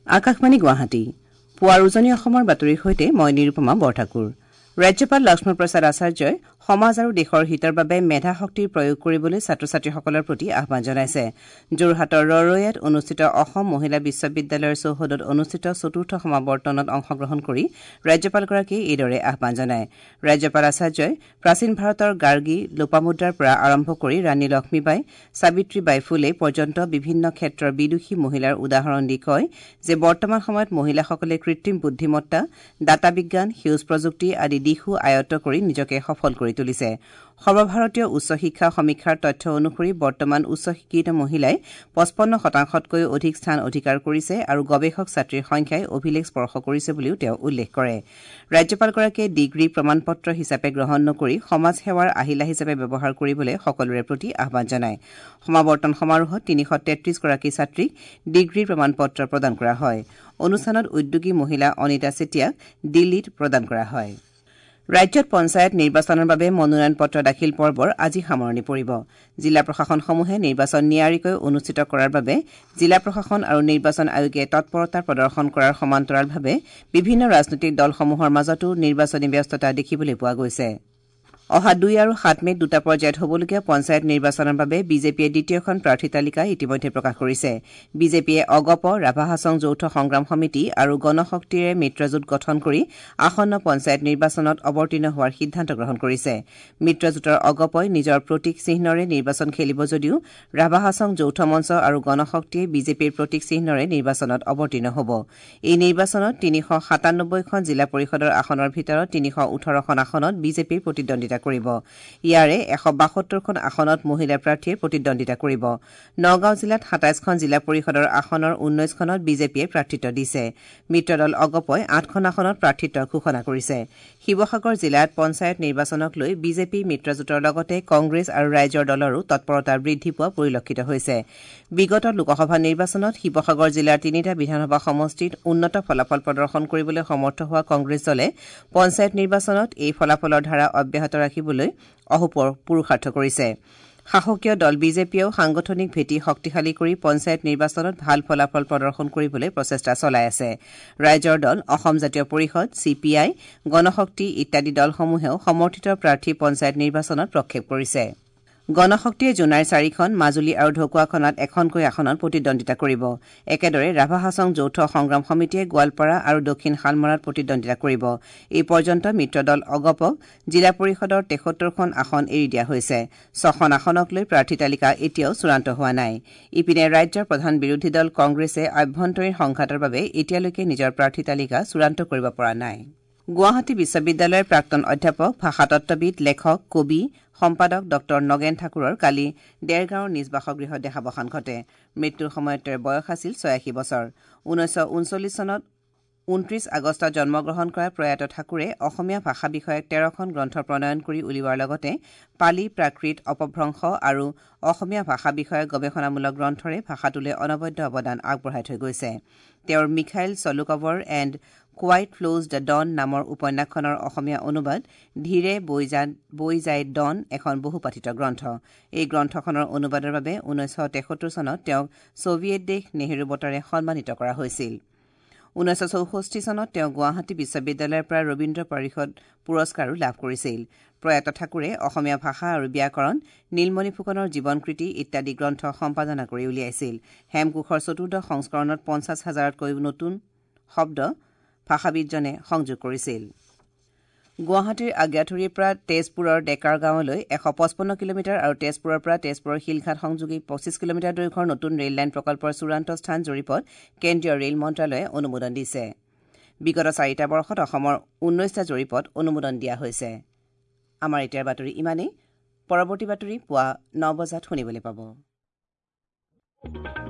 আকাশবাণী গুৱাহাটী পুৱাৰ উজনি অসমৰ বাতৰিৰ সৈতে মই নিৰুপমা বৰঠাকুৰ। ৰাজ্যপাল লক্ষ্মণ প্ৰসাদ আচাৰ্যই সমাজ আৰু দেশৰ হিতৰ বাবে মেধা শক্তিৰ প্ৰয়োগ কৰিবলৈ ছাত্ৰ ছাত্ৰীসকলৰ প্ৰতি আহ্বান জনাইছে। যোৰহাটৰ ৰৰৈয়াত অনুষ্ঠিত অসম মহিলা বিশ্ববিদ্যালয়ৰ চৌহদত অনুষ্ঠিত চতুৰ্থ সমাৱৰ্তনত অংশগ্ৰহণ কৰি ৰাজ্যপালগৰাকীয়ে এইদৰে আহ্বান জনায়। ৰাজ্যপাল আচাৰ্যই প্ৰাচীন ভাৰতৰ গাৰ্গী লোপামুদ্ৰাৰ পৰা আৰম্ভ কৰি ৰাণী লক্ষ্মীবাই সাবিত্ৰীবাই ফুলে পৰ্যন্ত বিভিন্ন ক্ষেত্ৰৰ বিদুষী মহিলাৰ উদাহৰণ দি কয় যে বৰ্তমান সময়ত মহিলাসকলে কৃত্ৰিম বুদ্ধিমত্তা, ডাটা বিজ্ঞান, সেউজ প্ৰযুক্তি আদি দিশো আয়ত্ত কৰি নিজকে সফল কৰি তুলিছে। সৰ্বভাৰতীয় উচ্চ শিক্ষা সমীক্ষাৰ তথ্য অনুসৰি বৰ্তমান উচ্চ শিক্ষিত মহিলাই ৫৫%তকৈ অধিক স্থান অধিকাৰ কৰিছে আৰু গৱেষক ছাত্ৰীৰ সংখ্যাই অভিলেখ স্পৰ্শ কৰিছে বুলিও তেওঁ উল্লেখ কৰে। ৰাজ্যপালগৰাকীয়ে ডিগ্ৰী প্ৰমাণপত্ৰ হিচাপে গ্ৰহণ নকৰি সমাজ সেৱাৰ আহিলা হিচাপে ব্যৱহাৰ কৰিবলৈ সকলোৰে প্ৰতি আহ্বান জনায়। সমাৱৰ্তন সমাৰোহত ৩৩৩ গৰাকী ছাত্ৰীক ডিগ্ৰীৰ প্ৰমাণপত্ৰ প্ৰদান কৰা হয়। অনুষ্ঠানত উদ্যোগী মহিলা অনিতা চেতিয়াক দিল্লীত প্ৰদান কৰা হয়। ৰাজ্যত পঞ্চায়ত নিৰ্বাচনৰ বাবে মনোনয়ন পত্ৰ দাখিল পৰ্বৰ আজি সামৰণি পৰিব। জিলা প্ৰশাসনসমূহে নিৰ্বাচন নিয়াৰিকৈ অনুষ্ঠিত কৰাৰ বাবে জিলা প্ৰশাসন আৰু নিৰ্বাচন আয়োগে তৎপৰতা প্ৰদৰ্শন কৰাৰ সমান্তৰালভাৱে বিভিন্ন ৰাজনৈতিক দলসমূহৰ মাজতো নিৰ্বাচনী ব্যস্ততা দেখিবলৈ পোৱা গৈছে। অহা ২ আৰু ৭ মেত দুটা পৰ্যায়ত হ'বলগীয়া পঞ্চায়ত নিৰ্বাচনৰ বাবে বিজেপিয়ে দ্বিতীয়খন প্ৰাৰ্থী তালিকা ইতিমধ্যে প্ৰকাশ কৰিছে। বিজেপিয়ে অগপ, ৰাভা হাছং যৌথ সংগ্ৰাম সমিতি আৰু গণশক্তিৰে মিত্ৰজোঁট গঠন কৰি আসন্ন পঞ্চায়ত নিৰ্বাচনত অৱতীৰ্ণ হোৱাৰ সিদ্ধান্ত গ্ৰহণ কৰিছে। মিত্ৰজোঁটৰ অগপই নিজৰ প্ৰতীক চিহ্নৰে নিৰ্বাচন খেলিব যদিও ৰাভা হাছং যৌথ মঞ্চ আৰু গণশক্তিয়ে বিজেপিৰ প্ৰতীক চিহ্নৰে নিৰ্বাচনত অৱতীৰ্ণ হ'ব। এই নিৰ্বাচনত ৩৯৭খন জিলা পৰিষদৰ আসনৰ ভিতৰত ৩১৮খন আসনত বিজেপিৰ প্ৰতিদ্বন্দ্বিতা কৰিব। ইয়াৰে ১৭২খন আসনত মহিলা প্ৰাৰ্থীয়ে প্ৰতিদ্বন্দ্বিতা কৰিব। নগাঁও জিলাত ২৭খন জিলা পৰিষদৰ আসনৰ ১৯খনত বিজেপিয়ে প্ৰাৰ্থিত্ব দিছে। মিত্ৰদল অগপই ৮খন আসনত প্ৰাৰ্থিত্ব ঘোষণা কৰিছে। শিৱসাগৰ জিলাত পঞ্চায়ত নিৰ্বাচনক লৈ বিজেপি মিত্ৰজোঁটৰ লগতে কংগ্ৰেছ আৰু ৰাইজৰ দলৰো তৎপৰতা বৃদ্ধি পোৱা পৰিলক্ষিত হৈছে। বিগত লোকসভা নিৰ্বাচনত শিৱসাগৰ জিলাৰ ৩টা বিধানসভা সমষ্টিত উন্নত ফলাফল প্ৰদৰ্শন কৰিবলৈ সমৰ্থ হোৱা কংগ্ৰেছ দলে পঞ্চায়ত নিৰ্বাচনত এই ফলাফলৰ ধাৰা অব্যাহত ৰাখিবলৈ অহোপৰ পুৰুষাৰ্থ কৰিছে। শাসকীয় দল বিজেপিয়েও সাংগঠনিক ভেটি শক্তিশালী কৰি পঞ্চায়ত নিৰ্বাচনত ভাল ফলাফল প্ৰদৰ্শন কৰিবলৈ প্ৰচেষ্টা চলাই আছে। ৰাইজৰ দল, অসম জাতীয় পৰিষদ, CPI, গণশক্তি ইত্যাদি দলসমূহেও সমৰ্থিত প্ৰাৰ্থী পঞ্চায়ত নিৰ্বাচনত প্ৰক্ষেপ কৰিছে। গণশক্তিয়ে জোনাইৰ 4খন, মাজুলী আৰু ঢকুৱাখনাত এখনকৈ আসনত প্ৰতিদ্বন্দ্বিতা কৰিব। একেদৰে ৰাভা হাছং যৌথ সংগ্ৰাম সমিতিয়ে গোৱালপাৰা আৰু দক্ষিণ শালমৰাত প্ৰতিদ্বন্দ্বিতা কৰিব। এই পৰ্যন্ত মিত্ৰদল অগপক জিলা পৰিষদৰ ৭৩খন আসন এৰি দিয়া হৈছে। ৬খন আসনক লৈ প্ৰাৰ্থী তালিকা এতিয়াও চূড়ান্ত হোৱা নাই। ইপিনে ৰাজ্যৰ প্ৰধান বিৰোধী দল কংগ্ৰেছে আভ্যন্তৰীণ সংঘাতৰ বাবে এতিয়ালৈকে নিজৰ প্ৰাৰ্থী তালিকা চূড়ান্ত কৰিব পৰা নাই। গুৱাহাটী বিশ্ববিদ্যালয়ৰ প্ৰাক্তন অধ্যাপক, ভাষাতত্ববিদ, লেখক, কবি, সম্পাদক ড নগেন ঠাকুৰৰ কালি দেৰগাঁৱৰ নিজ বাসগৃহত দেহাৱসান ঘটে। মৃত্যুৰ সময়ত তেওঁৰ বয়স আছিল ৮৬ বছৰ। ১৯৩৯ চনত ২৯ আগষ্টত জন্মগ্ৰহণ কৰা প্ৰয়াত ঠাকুৰে অসমীয়া ভাষা বিষয়ক ১৩খন গ্ৰন্থ প্ৰণয়ন কৰি উলিওৱাৰ লগতে পালি, প্ৰাকৃত, অপভ্ৰংশ আৰু অসমীয়া ভাষা বিষয়ক গৱেষণামূলক গ্ৰন্থৰে ভাষাটোলৈ অনবদ্য অৱদান আগবঢ়াই থৈ গৈছে। তেওঁৰ মিখাইল চলুকভৰ and quiet flows the Don নামৰ উপন্যাসখনৰ অসমীয়া অনুবাদ ধীৰে বৈ যায় ডন এখন বহুপাঠিত গ্ৰন্থ। এই গ্ৰন্থখনৰ অনুবাদৰ বাবে ১৯৭৩ চনত তেওঁক ছোভিয়েট দেশ নেহৰু বঁটাৰে সন্মানিত কৰা হৈছিল। ১৯৬৪ চনত তেওঁ গুৱাহাটী বিশ্ববিদ্যালয়ৰ পৰা ৰবীন্দ্ৰ পৰিষদ পুৰস্কাৰো লাভ কৰিছিল। প্ৰয়াত ঠাকুৰে অসমীয়া ভাষা আৰু ব্যাকৰণ, নীলমণি ফুকনৰ জীৱনকৃতি ইত্যাদি গ্ৰন্থ সম্পাদনা কৰি উলিয়াইছিল। হেমকোষৰ ৪ৰ্থ সংস্কৰণত ৫০,০০০তকৈও নতুন শব্দ ভাষাবিদজনে সংযোগ কৰিছিল। গুৱাহাটীৰ আগ্ৰাথুৰিৰ পৰা তেজপুৰৰ ডেকাৰ গাঁৱলৈ ১৫৫ কিলোমিটাৰ আৰু তেজপুৰৰ পৰা তেজপুৰৰ শিলঘাট সংযোগী ২৫ কিলোমিটাৰ দৈৰ্ঘ্যৰ নতুন ৰেললাইন প্ৰকল্পৰ চূড়ান্ত স্থান জৰীপত কেন্দ্ৰীয় ৰেল মন্ত্ৰালয়ে অনুমোদন দিছে। বিগত ৪টা বৰ্ষত অসমৰ ১৯টা জৰীপত অনুমোদন দিয়া হৈছে। আমাৰ এতিয়াৰ বাতৰি ইমানেই। পৰৱৰ্তী বাতৰি পুৱা ৯ বজাত শুনিবলৈ পাব।